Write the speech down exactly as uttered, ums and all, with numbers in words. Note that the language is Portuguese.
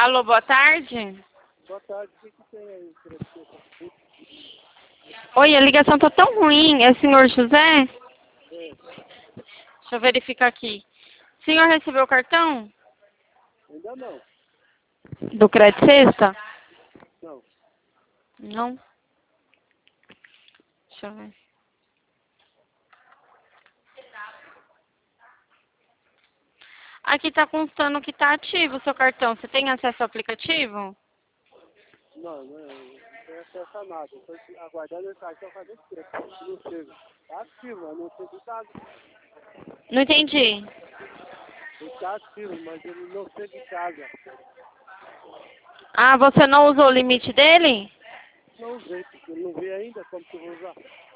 Alô, boa tarde. Boa tarde, o que, que tem aí para você? Oi, a ligação tá tão ruim. É o senhor José? É, Deixa eu verificar aqui. O senhor recebeu o cartão? ainda não. Do Crédito Sexta? Não. Não. Deixa eu ver. Aqui tá constando que tá ativo o seu cartão. Você tem acesso ao aplicativo? Não, não, não tem acesso a nada. Estou aguardando o cartão fazer tempo. Não chega. Está ativo, mas não chega em casa. Não entendi. Ele está ativo, mas ele não chega em casa. Ah, você não usou o limite dele? Não usei, porque ele não vê ainda como que eu vou usar.